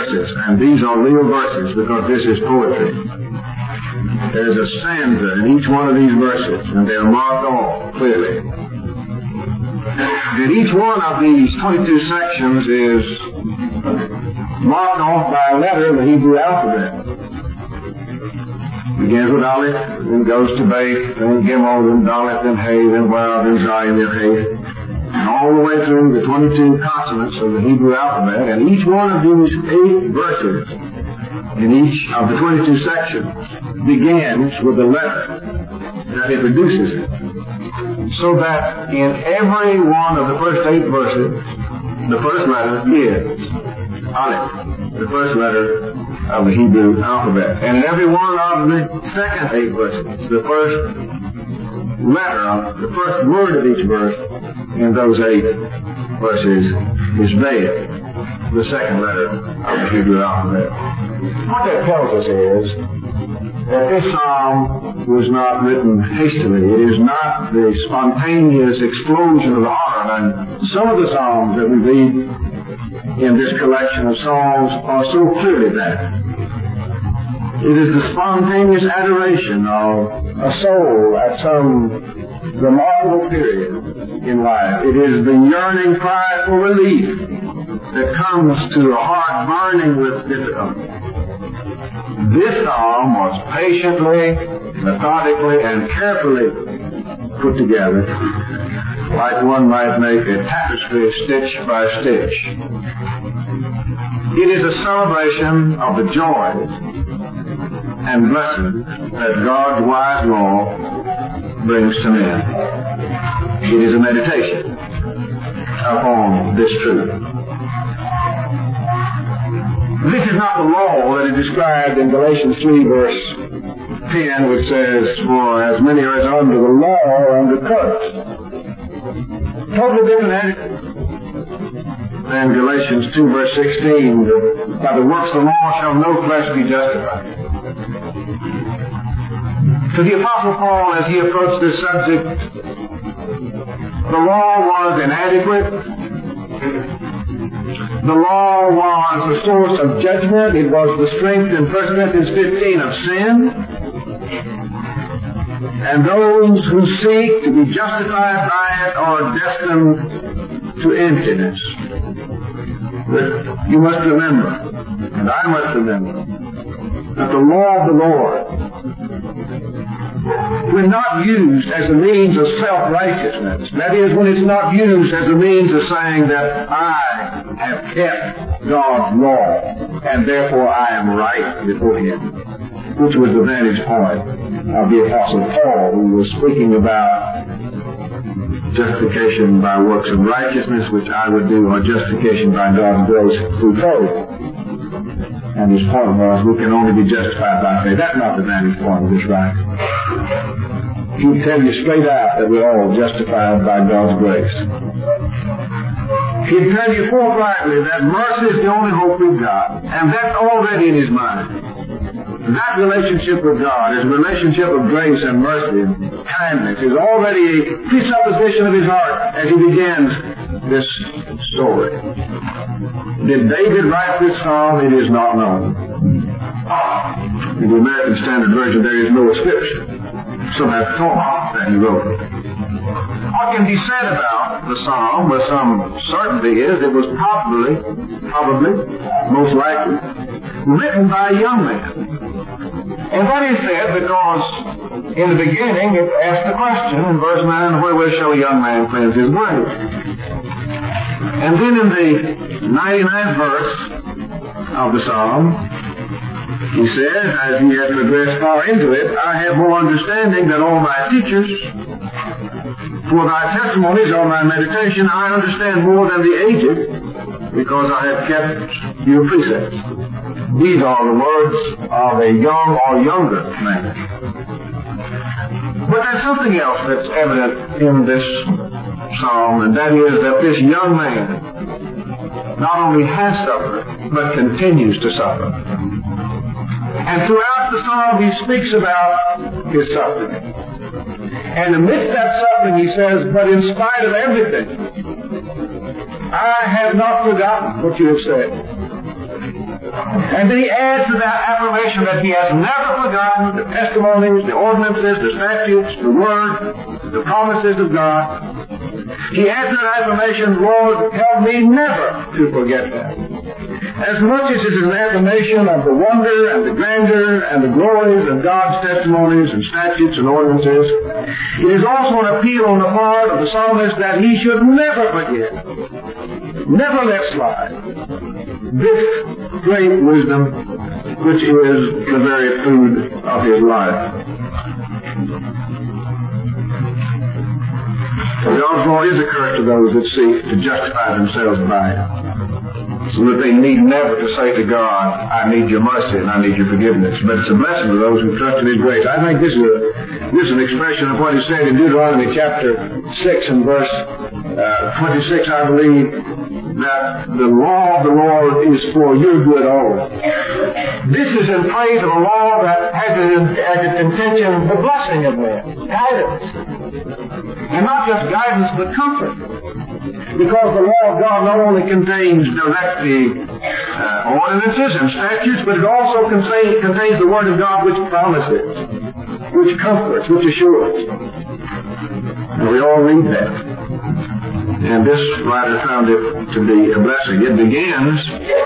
verses, and these are real verses because this is poetry. There's a stanza in each one of these verses, and they're marked off clearly. And each one of these 22 sections is marked off by a letter of the Hebrew alphabet. Begins with Aleph, then goes to Beth, then Gimel, then Dalet, then Hey, then Vav, then Zayin, then Hey. And all the way through the 22 consonants of the Hebrew alphabet, and each one of these 8 verses in each of the 22 sections begins with a letter that introduces it. So that in every one of the first 8 verses, the first letter is Aleph, the first letter of the Hebrew alphabet. And in every one of the second 8 verses, the first letter, the first word of each verse in those 8 verses is Beth, the second letter of the Hebrew alphabet. What that tells us is that this psalm was not written hastily. It is not the spontaneous explosion of the heart. And some of the psalms that we read in this collection of songs are so clearly that. It is the spontaneous adoration of a soul at some remarkable period in life. It is the yearning cry for relief that comes to a heart burning with difficulty. This psalm was patiently, methodically, and carefully put together, like one might make a tapestry stitch by stitch. It is a celebration of the joys and blessings that God's wise law brings to men. It is a meditation upon this truth. This is not the law that is described in Galatians 3 verse 10, which says, "For as many as are under the law are under curse." Totally different attitude than Galatians 2 verse 16, "By the works of the law shall no flesh be justified." To the Apostle Paul, as he approached this subject, the law was inadequate. The law was a source of judgment. It was the strength in 1 Corinthians 15 of sin. And those who seek to be justified by it are destined to emptiness. But you must remember, and I must remember, that the law of the Lord, when not used as a means of self-righteousness, that is, when it's not used as a means of saying that I have kept God's law and therefore I am right before Him, which was the vantage point of the Apostle Paul, who was speaking about justification by works of righteousness, which I would do, or justification by God's grace through faith. And his point was, we can only be justified by faith. That's not the vantage point of this writing. He'll tell you straight out that we're all justified by God's grace. He'll tell you forthrightly that mercy is the only hope we've got, and that's already in his mind. That relationship with God, his relationship of grace and mercy and kindness, is already a presupposition of his heart as he begins this story. Did David write this psalm? It is not known. In the American Standard Version, there is no inscription. Some have thought that he wrote it. What can be said about the psalm with some certainty is it was probably, most likely, written by a young man. And that is said because in the beginning it asked the question in verse 9, wherewith shall a young man cleanse his way? And then in the 99th verse of the psalm, he says, as he had progressed far into it, I have more understanding than all my teachers. For thy testimonies are my meditation. I understand more than the aged, because I have kept your precepts. These are the words of a young or younger man. But there's something else that's evident in this psalm, and that is that this young man not only has suffered, but continues to suffer. And throughout the psalm he speaks about his suffering. And amidst that suffering he says, but in spite of everything, I have not forgotten what you have said. And then he adds to that affirmation that he has never forgotten the testimonies, the ordinances, the statutes, the word, the promises of God. He adds to that affirmation, Lord, help me never to forget that. As much as it is an affirmation of the wonder and the grandeur and the glories of God's testimonies and statutes and ordinances, it is also an appeal on the part of the psalmist that he should never forget, never let slide this great wisdom which is the very food of his life. God's law is a curse to those that seek to justify themselves by it, so that they need never to say to God, I need your mercy and I need your forgiveness. But it's a blessing to those who trust in his grace. I think this is an expression of what he said in Deuteronomy chapter 6 and verse 26, I believe, that the law of the Lord is for your good only. This is in praise of a law that has as its intention the blessing of men, guidance. And not just guidance, but comfort. Because the law of God not only contains directly ordinances and statutes, but it also contains the Word of God which promises, which comforts, which assures. And we all read that. And this writer found it to be a blessing. It begins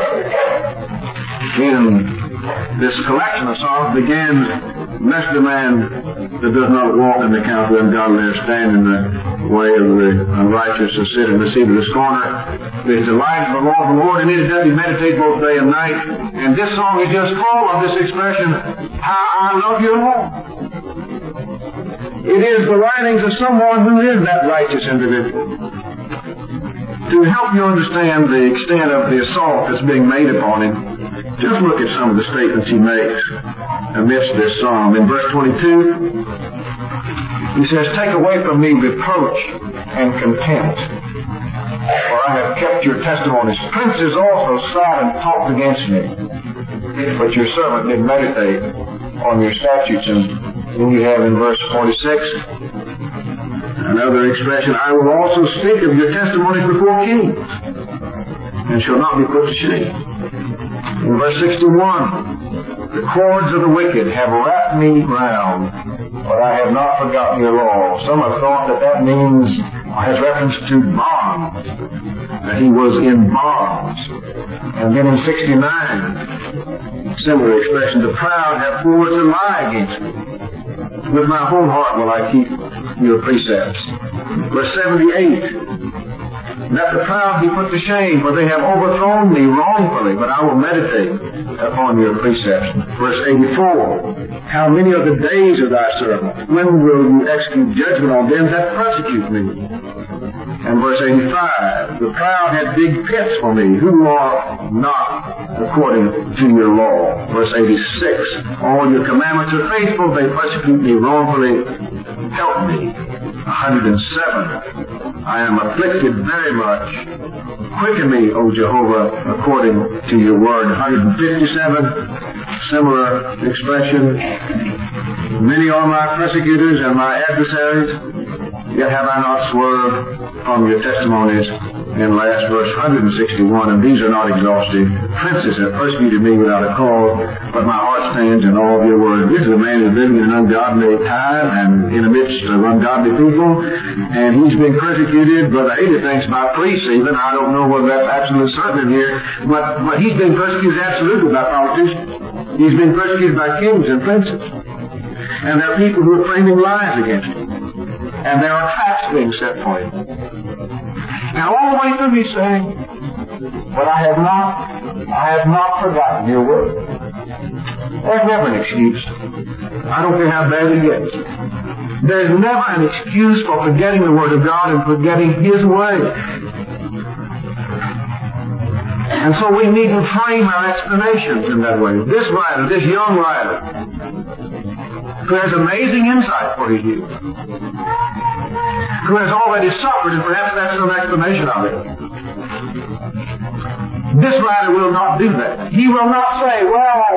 in this collection of songs, blessed the man that does not walk in the counsel of the ungodly, or stand in the way of the unrighteous, or sit in the seat of the scorner. There's delight in the law of the Lord, and in it does he meditate both day and night. And this song is just full of this expression, how I love your law. It is the writings of someone who is that righteous individual. To help you understand the extent of the assault that's being made upon him, just look at some of the statements he makes amidst this psalm. In verse 22, he says, take away from me reproach and contempt, for I have kept your testimonies. Princes also sat and talked against me, but your servant did meditate on your statutes. And then you have in verse 46, another expression, I will also speak of your testimonies before kings, and shall not be put to shame. In verse 61, the cords of the wicked have wrapped me round, but I have not forgotten your law. Some have thought that means, has reference to bonds, that he was in bonds. And then in 69, similar expression, the proud have forged a lie against me. With my whole heart will I keep your precepts. Verse 78, let the proud be put to shame, for they have overthrown me wrongfully, but I will meditate upon your precepts. Verse 84, how many are the days of thy servant? When will you execute judgment on them that persecute me? And verse 85, the proud had big pits for me, who are not according to your law. Verse 86, all your commandments are faithful, they persecute me wrongfully, help me. 107, I am afflicted very much. Quicken me, O Jehovah, according to your word. 157, similar expression. Many are my persecutors and my adversaries, yet have I not swerved from your testimonies. In last verse 161, and these are not exhaustive. Princes have persecuted me without a cause, but my heart stands in all of your words. This is a man who's living in an ungodly time and in the midst of ungodly people, and he's been persecuted. Brother Ada thinks by priests even. I don't know whether that's absolutely certain here, but he's been persecuted absolutely by politicians. He's been persecuted by kings and princes. And there are people who are framing lies against him. And there are traps being set for him. And all the way through he's saying, but I have not forgotten your word. There's never an excuse. I don't care how bad it gets. There's never an excuse for forgetting the word of God and forgetting his way. And so we needn't frame our explanations in that way. This writer, this young writer, who has amazing insight for his youth, who has already suffered, and perhaps that's some explanation of it. This writer will not do that. He will not say, well,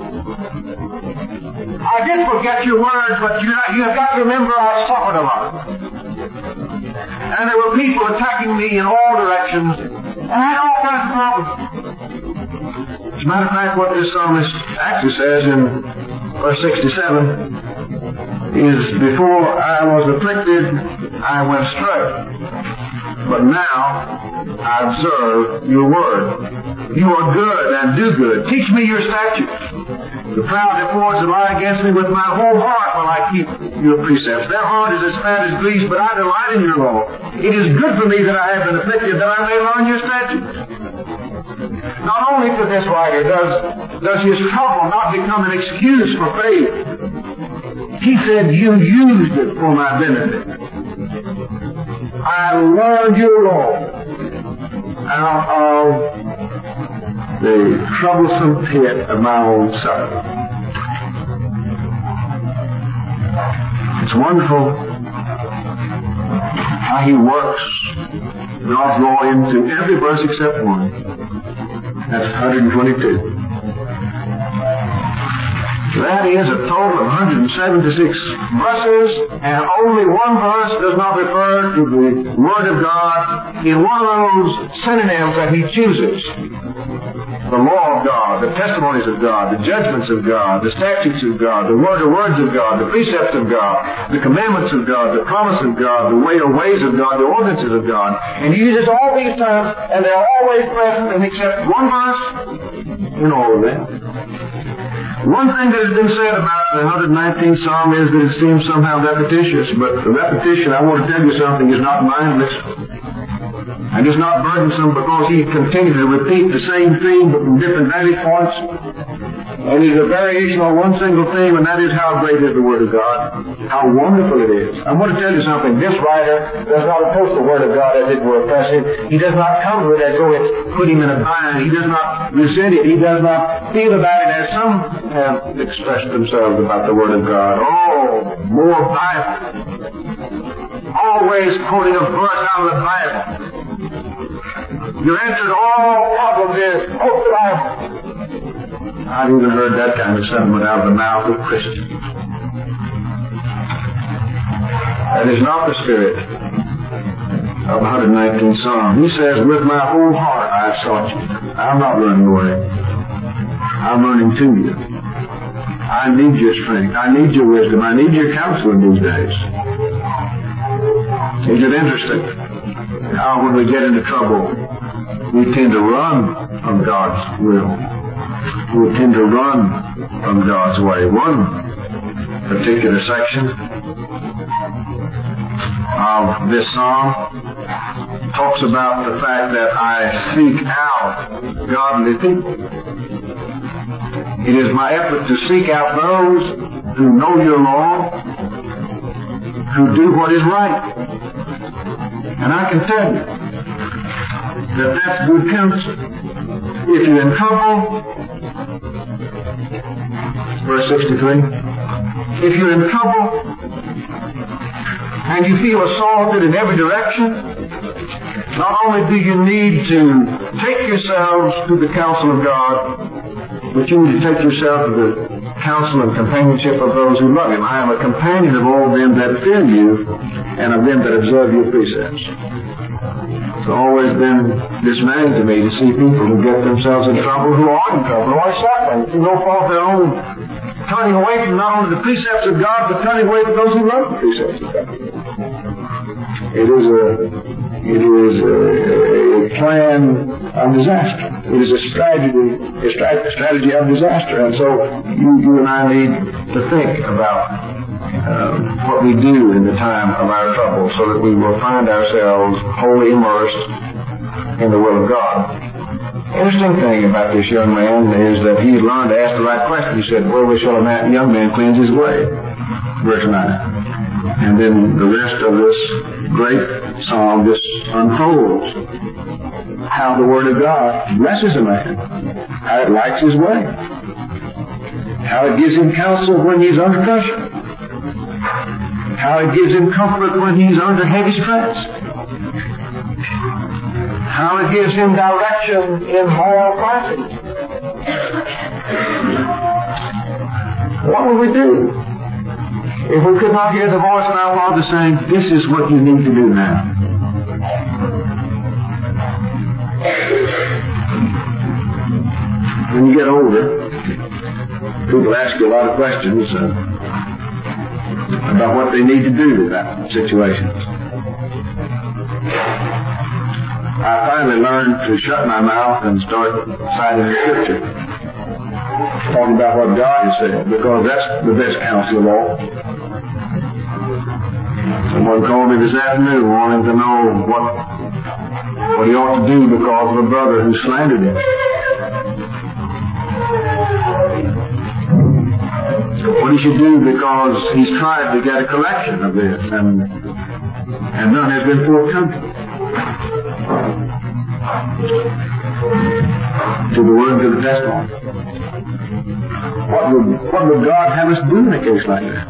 I did forget your words, but you have got to remember I suffered a lot. And there were people attacking me in all directions, and I had all kinds of problems. As a matter of fact, what this psalmist actually says in verse 67 is, before I was afflicted, I went astray. But now I observe your word. You are good and do good. Teach me your statutes. The proud reports that lie against me, with my whole heart will I keep your precepts. Their heart is as fat as grease, but I delight in your law. It is good for me that I have been afflicted, that I may learn your statutes. Not only to this writer does his trouble not become an excuse for faith. He said, you used it for my benefit. I learned your law out of the troublesome pit of my own suffering. It's wonderful how he works God's law into every verse except one. That's 122. That is a total of 176 verses, and only one verse does not refer to the Word of God in one of those synonyms that he chooses. The law of God, the testimonies of God, the judgments of God, the statutes of God, the words of God, the precepts of God, the commandments of God, the promise of God, the ways of God, the ordinances of God. And he uses all these terms, and they're always present, and except one verse in all of them. One thing that has been said about the 119th Psalm is that it seems somehow repetitious, but the repetition, I want to tell you something, is not mindless. And it's not burdensome, because he continues to repeat the same theme but from different vantage points. And it's a variation on one single theme, and that is how great is the Word of God. How wonderful it is. I want to tell you something. This writer does not approach the Word of God as it were oppressive. He does not come to it as though it's put him in a bind. He does not resent it. He does not feel about it as some have expressed themselves about the Word of God. Oh, more Bible. Always quoting a verse out of the Bible. Your answer to all problems is, quote the Bible. I've even heard that kind of sentiment out of the mouth of Christians. That is not the spirit of the 119th Psalm. He says, with my whole heart I have sought you. I'm not running away. I'm running to you. I need your strength. I need your wisdom. I need your counsel in these days. Is it interesting how when we get into trouble, we tend to run from God's will? We tend to run from God's way. One particular section of this psalm talks about the fact that I seek out godly people. It is my effort to seek out those who know your law, who do what is right. And I can tell you that that's good counsel. If you're in trouble, verse 63, if you're in trouble and you feel assaulted in every direction, not only do you need to take yourselves to the counsel of God, but you need to take yourself to the counsel and companionship of those who love Him. I am a companion of all them that fear you, and of them that observe your precepts. It's always been dismaying to me to see people who get themselves in trouble, who are in trouble, who are suffering, through no fault of their own, turning away from not only the precepts of God, but turning away from those who love the precepts of God. It is a plan of disaster. It is a strategy of disaster. And so you and I need to think about what we do in the time of our trouble, so that we will find ourselves wholly immersed in the will of God. Interesting thing about this young man is that he learned to ask the right question. He said, wherewith shall a young man cleanse his way? Verse 9. And then the rest of this great psalm just unfolds how the Word of God blesses a man, how it lights his way, how it gives him counsel when he's under pressure, how it gives him comfort when he's under heavy stress, how it gives him direction in moral crisis. What will we do if we could not hear the voice of our Father saying, this is what you need to do now? when you get older, people ask you a lot of questions about what they need to do in that situation. I finally learned to shut my mouth and start citing the Scripture, talking about what God has said, because that's the best counsel of all. Someone called me this afternoon wanting to know what he ought to do because of a brother who slandered him. What he should do because he's tried to get a collection of this and none has been forthcoming. To the word and to the testimony. What would God have us do in a case like that?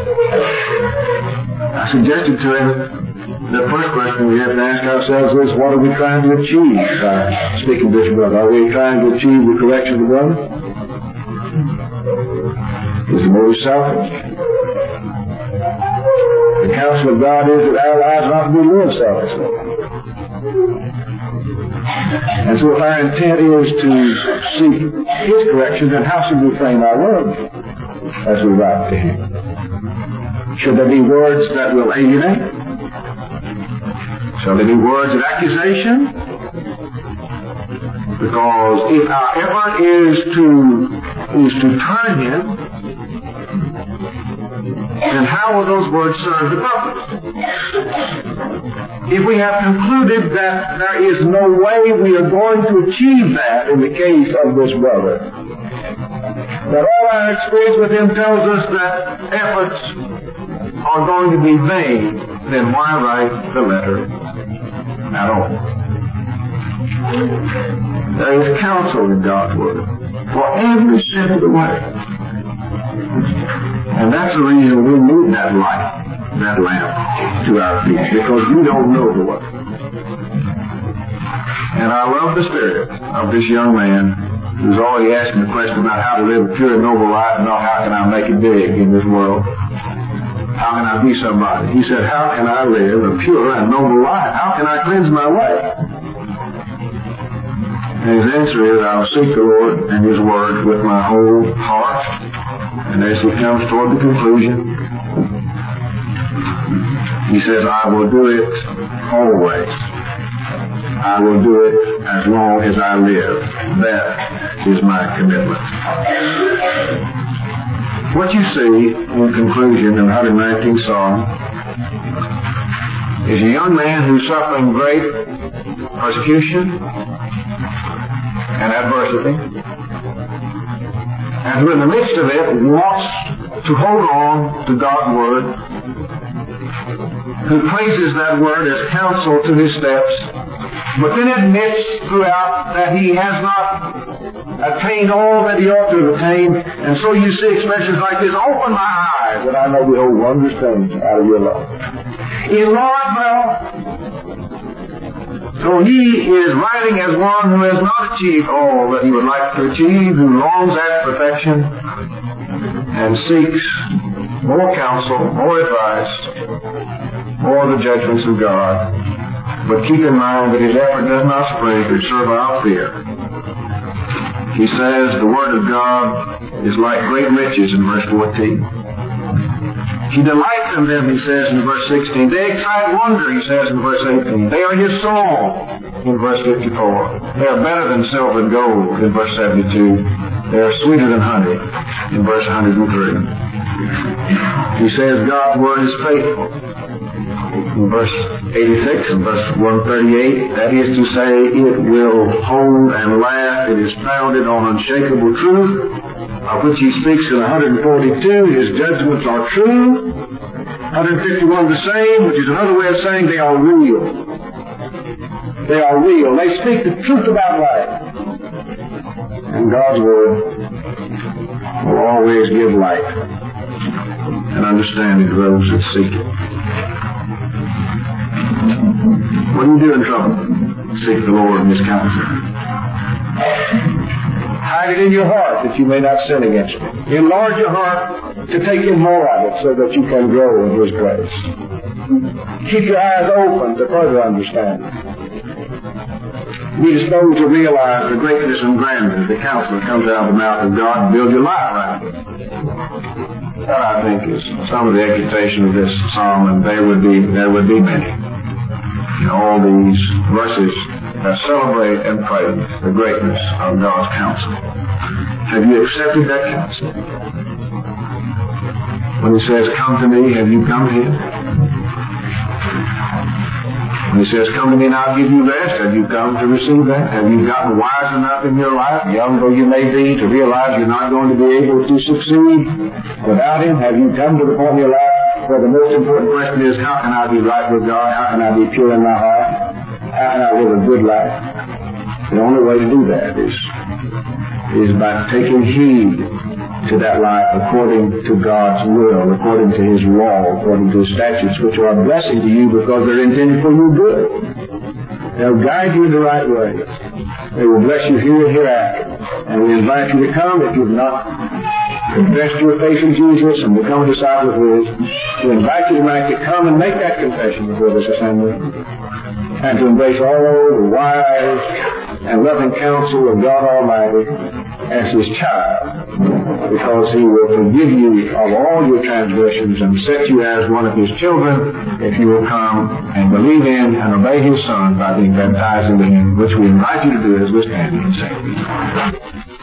I suggested to him the first question we have to ask ourselves is, what are we trying to achieve by speaking to this brother? Are we trying to achieve the correction of the brother? Is the motive selfish? The counsel of God is that our lives not to be lived selfishly. And so if our intent is to seek His correction, then how should we frame our words as we write to Him? Should there be words that will alienate? Shall there be words of accusation? Because if our effort is to turn him, then how will those words serve the purpose? If we have concluded that there is no way we are going to achieve that in the case of this brother, that all our experience with him tells us that efforts are going to be vain, then why write the letter at all? There is counsel in God's Word for every step of the way. And that's the reason we need that light, that lamp to our feet, because we don't know the way. And I love the spirit of this young man who's already asking the question about how to live a pure and noble life, and not how can I make it big in this world. How can I be somebody? He said, how can I live a pure and noble life? How can I cleanse my way? And his answer is, I'll seek the Lord and His Word with my whole heart. And as he comes toward the conclusion, he says, I will do it always. I will do it as long as I live. That is my commitment. What you see in conclusion in the 119th Psalm is a young man who's suffering great persecution and adversity, and who in the midst of it wants to hold on to God's Word, who praises that Word as counsel to his steps, but then admits throughout that he has not attained all that he ought to have attained, and so you see expressions like this, open my eyes that I may behold wondrous things out of your love. Enlarge my heart. So he is writing as one who has not achieved all that he would like to achieve, who longs after perfection and seeks more counsel, more advice, more of the judgments of God. But keep in mind that his effort does not spring through servile fear. He says the Word of God is like great riches in verse 14. He delights in them, he says in verse 16. They excite wonder, he says in verse 18. They are his song in verse 54. They are better than silver and gold in verse 72. They are sweeter than honey in verse 103. He says God's Word is faithful in verse 86 and verse 138. That is to say, it will hold and last. It is founded on unshakable truth, of which he speaks in 142. His judgments are true. 151 the same, which is another way of saying they are real. They are real. They speak the truth about life. And God's Word will always give light and understanding to those that seek it. What do you do in trouble? Seek the Lord and His counsel. Hide it in your heart that you may not sin against Him. Enlarge your heart to take in more of it so that you can grow in His grace. Keep your eyes open to further understanding. be disposed to realize the greatness and grandeur of the counsel that comes out of the mouth of God and build your life around it. That, I think, is some of the exhortation of this psalm, and there would be many. In all these verses that celebrate and praise the greatness of God's counsel. Have you accepted that counsel? When He says, come to me, have you come to Him? When He says, come to me and I'll give you rest, have you come to receive that? Have you gotten wise enough in your life, young though you may be, to realize you're not going to be able to succeed without Him? Have you come to the point in your life where the most important question is, how can I be right with God? How can I be pure in my heart? How can I live a good life? The only way to do that is by taking heed to that life according to God's will, according to His law, according to His statutes, which are a blessing to you because they're intended for your good. They'll guide you in the right way. They will bless you here and hereafter. And we invite you to come if you've not confessed your faith in Jesus and become a disciple of His. We invite you tonight to come and make that confession before this assembly and to embrace all the wise and loving counsel of God Almighty as His child, because He will forgive you of all your transgressions and set you as one of His children if you will come and believe in and obey His Son by being baptized into Him, which we invite you to do as we stand and sing.